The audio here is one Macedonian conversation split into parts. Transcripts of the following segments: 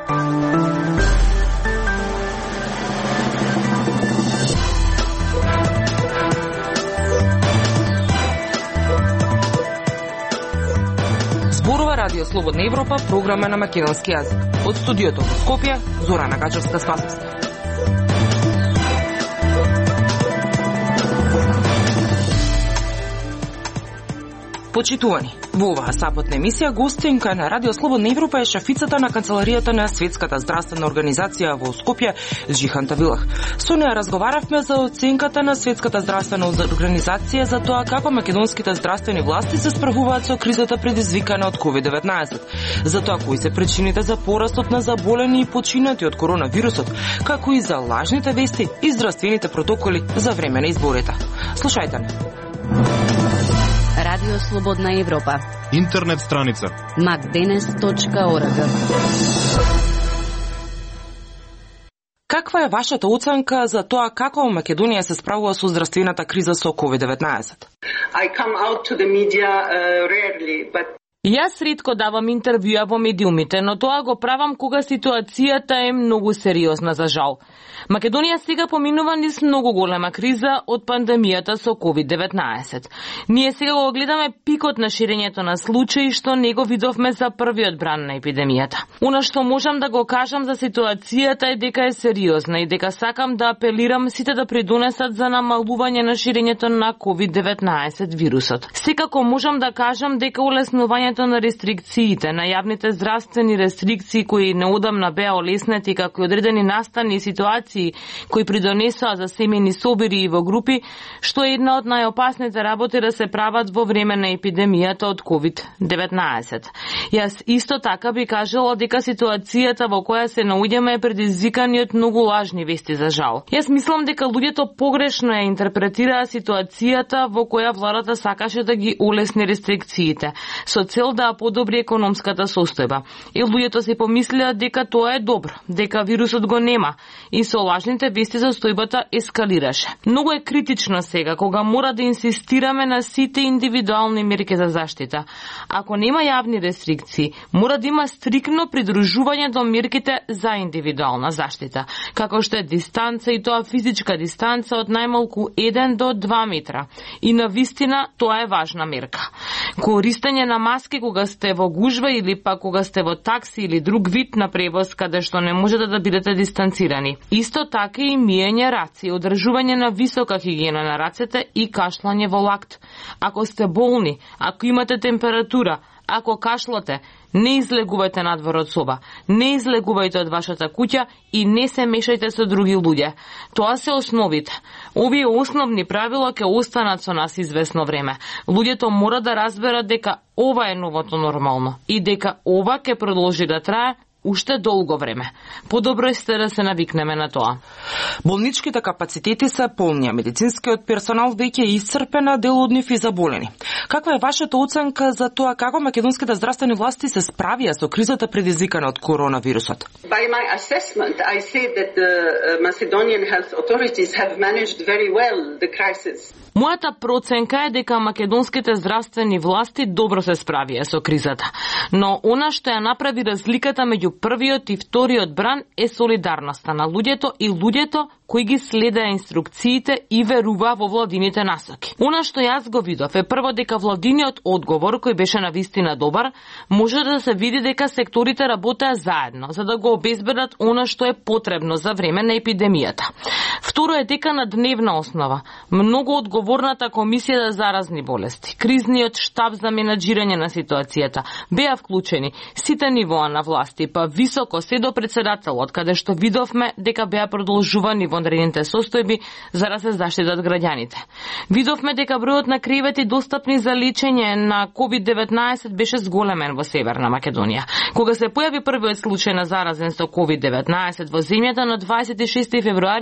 Зборува Радио Слободна Европа, програма на македонски јазик. Од студиото во Скопје, Зорана Гачевска-Спасовска. Почитувани, во оваа саботна емисија гостинка на Радио Слободна Европа е шефицата на канцеларијата на Светската здравствена организација во Скопје, Жихан Тавилах. Со неа разговаравме за оценката на Светската здравствена организација за тоа како македонските здравствени власти се справуваат со кризата предизвикана од COVID-19, за тоа кои се причините за порастот на заболени и починати од коронавирусот, како и за лажните вести и здравствените протоколи за време на изборите. Слушајте ме. Радио Слободна Европа. Интернет страница macdenes.org. Каква е вашата оценка за тоа како Македонија се справува со здравствената криза со COVID-19? I come out to the media rarely, but Јас ретко давам интервјуа во медиумите, но тоа го правам кога ситуацијата е многу сериозна за жал. Македонија сега поминува низ многу голема криза од пандемијата со COVID-19. Ние сега го гледаме пикот на ширењето на случаи што не го видовме за првиот бран на епидемијата. Она што можам да го кажам за ситуацијата е дека е сериозна и дека сакам да апелирам сите да придонесат за намалување на ширењето на COVID-19 вирусот. Секако можам да кажам дека улеснувањето на рестрикциите, на јавните здравствени рестрикции кои неодамна беа олеснети, како и одредени настани и ситуации кои придонесоа за семејни собири и во групи, што е една од најопасните работи да се прават во време на епидемијата од COVID-19. Јас исто така би кажала дека ситуацијата во која се наоѓаме е предизвикана од многу лажни вести за жал. Јас мислам дека луѓето погрешно ја интерпретираа ситуацијата во која владата сакаше да ги олесни рестрикциите, со цел да подобри економската состојба. И луѓето се помислеа дека тоа е добро, дека вирусот го нема и со лажните вести состојбата ескалираше. Многу е критично сега кога мора да инсистираме на сите индивидуални мерки за заштита. Ако нема јавни рестрикции, мора да има стрикно придружување до мерките за индивидуална заштита, како што е дистанца и тоа физичка дистанца од најмалку 1 до 2 метра. И навистина тоа е важна мерка. Користење на маски кога сте во гужва или пак кога сте во такси или друг вид на превоз каде што не можете да бидете дистанцирани. Исто така и миење раци, одржување на висока хигиена на рацете и кашлање во лакт. Ако сте болни, ако имате температура, ако кашлате, не излегувајте надвор од соба, не излегувајте од вашата куќа и не се мешајте со други луѓе. Тоа се основите. Овие основни правила ќе останат со нас известно време. Луѓето мора да разберат дека ова е новото нормално и дека ова ќе продолжи да трае уште долго време. Подобро е да се навикнеме на тоа. Болничките капацитети се полни, а медицинскиот персонал веќе е исцрпен, а дел од нив и заболени. Каква е вашата оценка за тоа како македонските здравствени власти се справија со кризата предизвикана од коронавирусот? by my assessment, I say that the Macedonian health authorities have managed very well the crisis. Мојата проценка е дека македонските здравствени власти добро се справија со кризата, но она што ја направи разликата меѓу првиот и вториот бран е солидарноста на луѓето и луѓето кои ги следеа инструкциите и верува во владините насоки. Она што јас го видов е прво дека владиниот одговор, кој беше навистина добар, може да се види дека секторите работеа заедно за да го обезбедат она што е потребно за време на епидемијата. Второ е дека на дневна основа многу одговорната комисија за заразни болести, кризниот штаб за менаџирање на ситуацијата беа вклучени сите нивоа на власти, па високо се до председателот, каде што видовме дека беа продолжувани вонредните состојби за да се заштитат граѓаните. Видовме дека бројот на кревети достапни за лечење на COVID-19 беше зголемен во Северна Македонија. Кога се појави првиот случај на заразен со COVID-19 во земјата на 26 февруари,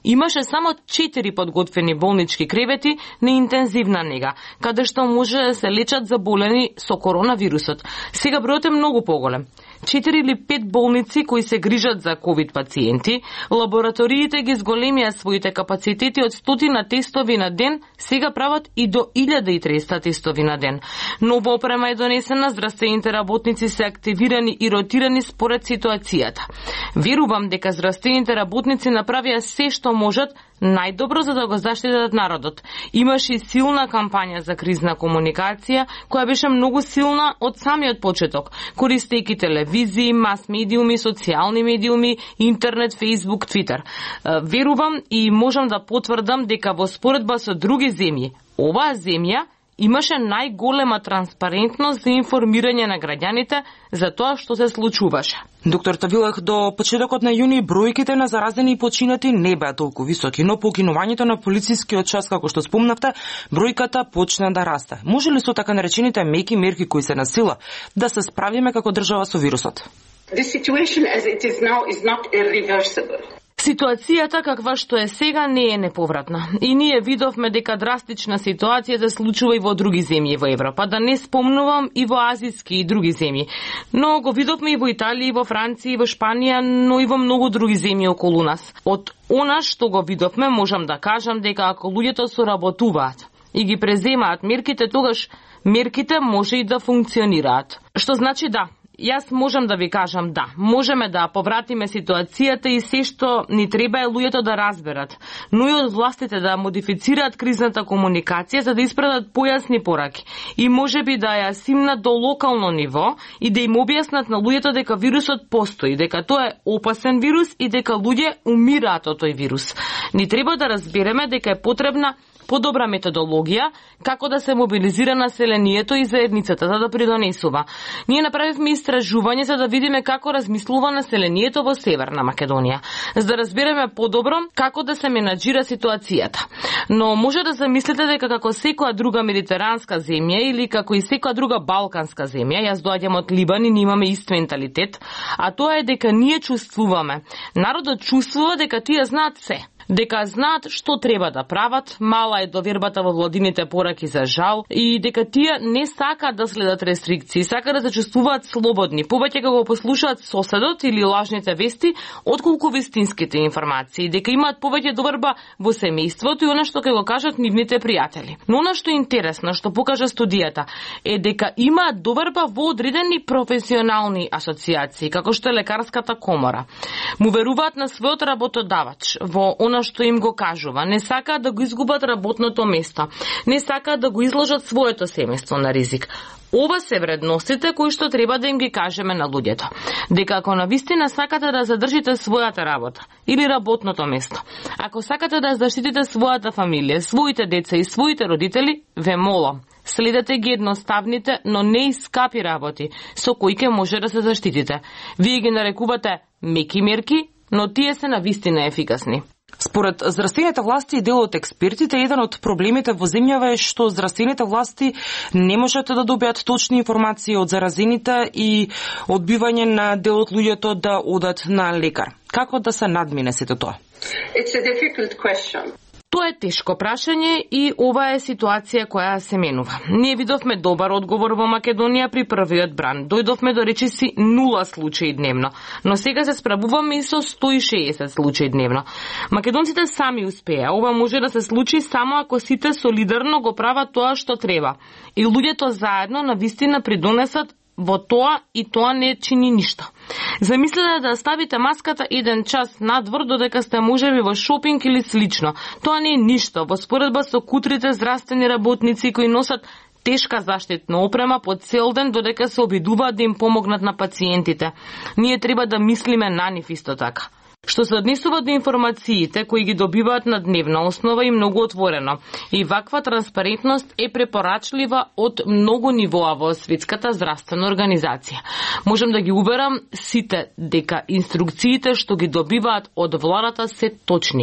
Имаше само 4 подготвени болнички кревети на интензивна нега, каде што може да се лечат заболени со коронавирусот. Сега бројот е многу поголем. 4 или 5 болници кои се грижат за ковид пациенти, лабораториите ги зголемија своите капацитети од 100 тестови на ден, сега прават и до 1300 тестови на ден. Нова опрема е донесена, здравствените работници се активирани и ротирани според ситуацијата. Верувам дека здравствените работници направија се што можат најдобро за да го заштитат народот. Имаше и силна кампања за кризна комуникација, која беше многу силна од самиот почеток, користејќи телевизии, мас медиуми, социјални медиуми, интернет, фейсбук, твитер. Верувам и можам да потврдам дека во споредба со други земји, оваа земја имаше најголема транспарентност за информирање на граѓаните за тоа што се случуваше. Доктор Тавилах, до почетокот на јуни бројките на заразени и починати не беа толку високи, но по укинувањето на полицискиот час, како што спомнавте, бројката почна да расте. Може ли со така наречените меки мерки кои се на сила да се справиме како држава со вирусот? The situation as it is now is not irreversible. Ситуацијата каква што е сега не е неповратна. И ние видовме дека драстична ситуација се случува и во други земји во Европа, да не спомнувам и во азиски и други земји. Но го видовме и во Италија, и во Франција, и во Шпанија, но и во многу други земји околу нас. Од она што го видовме, можам да кажам дека ако луѓето соработуваат и ги преземаат мерките, тогаш мерките може и да функционираат. Што значи да, јас можам да ви кажам да, можеме да повратиме ситуацијата и се што ни треба е луѓето да разберат, но и од властите да модифицираат кризната комуникација за да испратат појасни пораки и можеби да ја симнат до локално ниво и да им објаснат на луѓето дека вирусот постои, дека тоа е опасен вирус и дека луѓе умираат од тој вирус. Ни треба да разбереме дека е потребна подобра методологија како да се мобилизира населението и заедницата за да придонесува. Ние направивме истражување за да видиме како размислува населението во Северна Македонија, за да разбереме подобро како да се менаџира ситуацијата. Но може да замислите дека како секоја друга медитеранска земја или како и секоја друга балканска земја, јас доаѓам од Либан и ние имаме ист менталитет, а тоа е дека ние чувствуваме. Народот чувствува дека тие знаат се. Дека знаат што треба да прават, мала е довербата во владините пораки за жал и дека тие не сакаат да следат рестрикции, сакаат да се чувствуваат слободни, повеќе кога го послушаат соседот или лажните вести, отколку вистинските информации, дека имаат повеќе доверба во семејството и она што ќе го кажат нивните пријатели. Но она што е интересно, што покажа студијата, е дека имаат доверба во одредени професионални асоциации, како што е лекарската комора. Му веруваат на својот работодавач во она што им го кажува, не сакаат да го изгубат работното место, не сакаат да го изложат своето семејство на ризик. Ова се вредностите кои што треба да им ги кажеме на луѓето. Дека ако навистина сакате да задржите својата работа или работното место, ако сакате да заштитите својата фамилија, своите деца и своите родители, ве молам, следете ги едноставните, но не и скапи работи со кои ќе може да се заштитите. Вие ги нарекувате меки мерки, но тие се навистина ефикасни. Според здравствените власти и дел од експертите, еден од проблемите во земјава е што здравствените власти не можат да добијат точни информации од заразените и одбивање на дел од луѓето да одат на лекар. Како да се надмине сето тоа? It's a difficult question. Тоа е тешко прашање и ова е ситуација која се менува. Ние видовме добар одговор во Македонија при првиот бран. Дојдовме до речиси 0 случаи дневно, но сега се справуваме и со 160 случаи дневно. Македонците сами успеа. Ова може да се случи само ако сите солидарно го прават тоа што треба. И луѓето заедно навистина придонесат во тоа и тоа не чини ништо. Замислете да ставите маската еден час надвор додека сте можеби во шопинг или слично. Тоа не е ништо во споредба со кутрите здравствени работници кои носат тешка заштитна опрема по цел ден додека се обидуваат да им помогнат на пациентите. Ние треба да мислиме на нив исто така. Што се однесува до информациите кои ги добиваат на дневна основа и многу отворено. И ваква транспарентност е препорачлива од многу нивоа во Светската здравствена организација. Можам да ги уверам сите дека инструкциите што ги добиваат од владата се точни.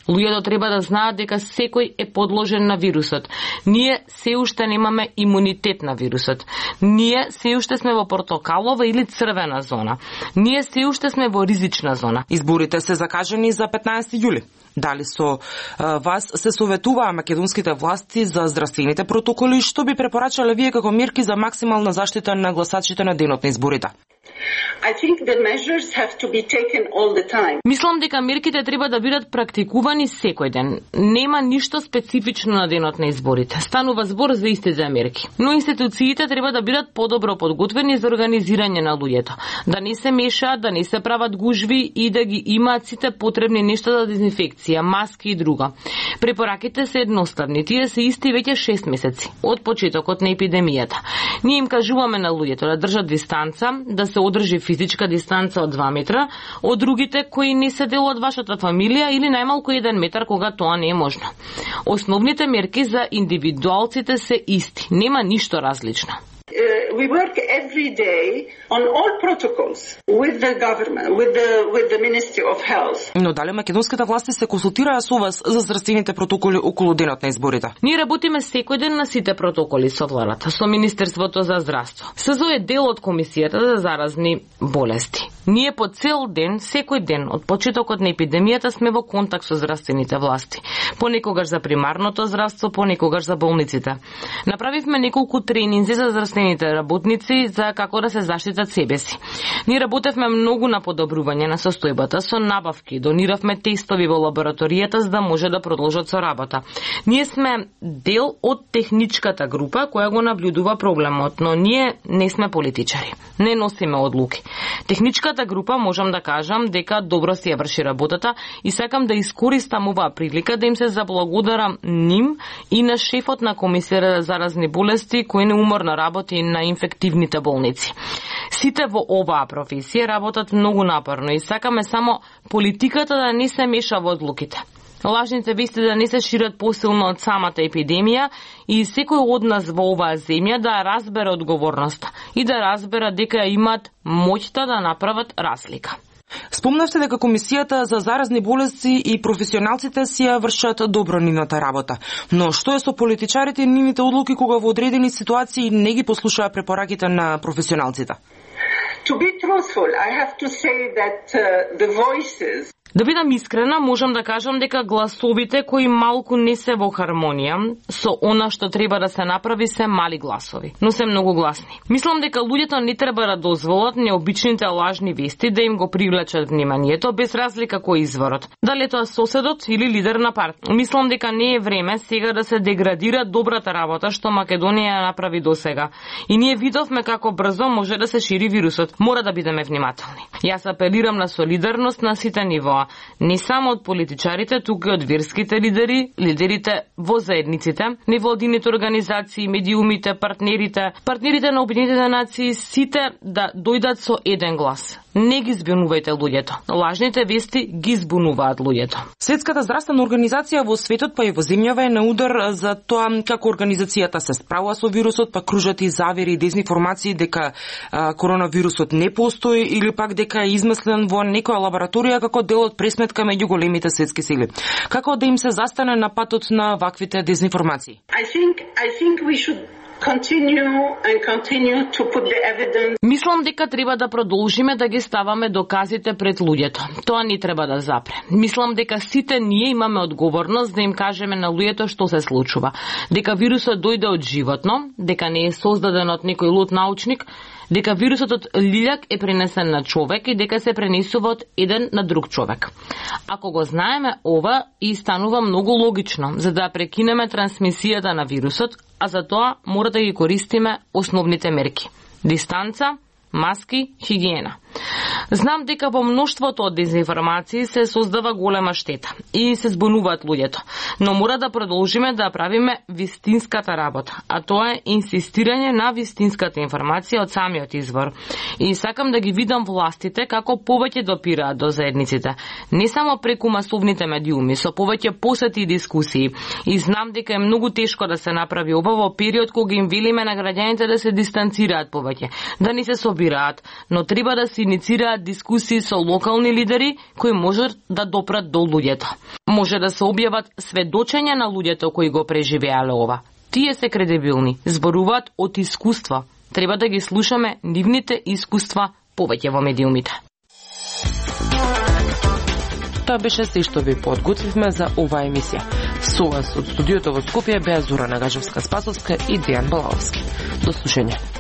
Луѓето треба да знаат дека секој е подложен на вирусот. Ние се уште немаме имунитет на вирусот. Ние се уште сме во портокалова или црвена зона. Ние се уште сме во ризична зона. Изборите се закажани за 15 јули. Дали со вас се советуваа македонските власти за здравствените протоколи, што би препорачале вие како мерки за максимална заштита на гласачите на денот на изборите? I think the measures have to be taken all the time. Мислам дека мерките треба да бидат практикувани секој ден. Нема ништо специфично на денот на изборите. Станува збор за истите мерки. Но институциите треба да бидат подобро подготвени за организирање на луѓето. Да не се мешаат, да не се прават гужви и да ги имаат сите потребни нешта за дезинфекција, маски и друго. Препораките се едноставни. Тие се исти веќе 6 месеци од почетокот на епидемијата. Ние им кажуваме на луѓето да држат дистанца, да се одржи физичка дистанца од 2 метра од другите кои не се дел од вашата фамилија или најмалку 1 метар кога тоа не е можно. Основните мерки за индивидуалците се исти. Нема ништо различно. We work every day on all protocols with the government, with the Ministry of Health. Но дали македонските власти се консултираа со вас за здравствените протоколи околу денот на изборите? Ние работиме секој ден на сите протоколи со владата, со Министерството за здравство. СЗО е дел од Комисијата за заразни болести. Ние по цел ден, секој ден, од почетокот на епидемијата сме во контакт со здравствените власти. Понекогаш за примарното здравство, понекогаш за болниците. Направивме неколку тренинзи за здравствените работници за како да се заштитат себе си. Ние работевме многу на подобрување на состојбата со набавки, дониравме тестови во лабораторијата за да може да продолжат со работа. Ние сме дел од техничката група која го наблюдува проблемот, но ние не сме политичари. Не носиме одлуки. Техничката група можам да кажам дека добро си ја врши работата и сакам да искористам оваа прилика да им се заблагодарам ним и на шефот на Комисијата за заразни болести кој неуморно работи на инфективните болници. Сите во оваа професија работат многу напорно и сакаме само политиката да не се меша во одлуките. Лажните вести да не се шират посилно од самата епидемија и секој од нас во оваа земја да разбере одговорноста и да разбере дека имаат моќта да направат разлика. Спомнавте дека Комисијата за заразни болести и професионалците си ја вршат добро нивната работа. Но што е со политичарите и нивните одлуки кога во одредени ситуации не ги послушаа препораките на професионалците? To be truthful, I have to say that the voices. Да бидам искрена, можам да кажам дека гласовите кои малку не се во хармонија со она што треба да се направи се мали гласови, но се многу гласни. Мислам дека луѓето не треба да дозволат необичните лажни вести да им го привлечат вниманието без разлика кој изворот. Дали тоа соседот или лидер на партија. Мислам дека не е време сега да се деградира добрата работа што Македонија ја направи досега. И ние видовме како брзо може да се шири вирусот. Мора да бидеме внимателни. Јас апелирам на солидарност на сите нивоа. Не само од политичарите, туку и од верските лидери, лидерите во заедниците, невладините организации, медиумите, партнерите на Обединетите нации, сите да дојдат со еден глас. Не ги збунувајте луѓето. Лажните вести ги збунуваат луѓето. Светската здравствена организација во светот па и во земјава е на удар за тоа како организацијата се справува со вирусот, па кружат и завери и дезинформации дека коронавирусот не постои или пак дека е измислен во некоја лабораторија како дел од пресметка меѓу големите светски сили. Како да им се застане на патот на ваквите дезинформации? I think we should continue to put the evidence. Мислам дека треба да продолжиме да ги ставаме доказите пред луѓето. Тоа не треба да запре. Мислам дека сите ние имаме одговорност да им кажеме на луѓето што се случува. Дека вирусот дојде од животно, дека не е создаден од некој луд научник, дека вирусот од лилјак е пренесен на човек и дека се пренесува од еден на друг човек. Ако го знаеме ова, и станува многу логично за да прекинеме трансмисијата на вирусот, а за тоа мора да ги користиме основните мерки. Дистанца, маски, хигиена. Знам дека во мноштвото од дезинформации се создава голема штета и се збунуваат луѓето, но мора да продолжиме да правиме вистинската работа, а тоа е инсистирање на вистинската информација од самиот извор. И сакам да ги видам властите како повеќе допираат до заедниците, не само преку масовните медиуми, со повеќе посети и дискусии. И знам дека е многу тешко да се направи ова во период кога им велиме на граѓаните да се дистанцираат повеќе, да не се собираат, но треба да се иницираат имаат дискусии со локални лидери кои може да допрат до луѓето. Може да се објават сведочења на луѓето кои го преживеале ова. Тие се кредибилни, зборуваат од искуства. Треба да ги слушаме нивните искуства повеќе во медиумите. Тоа беше се што ви подготвивме за оваа емисија. Со вас од студиото во Скопје беа Зора Нагажевска-Спасовска и Дејан Балаловски. До слушање.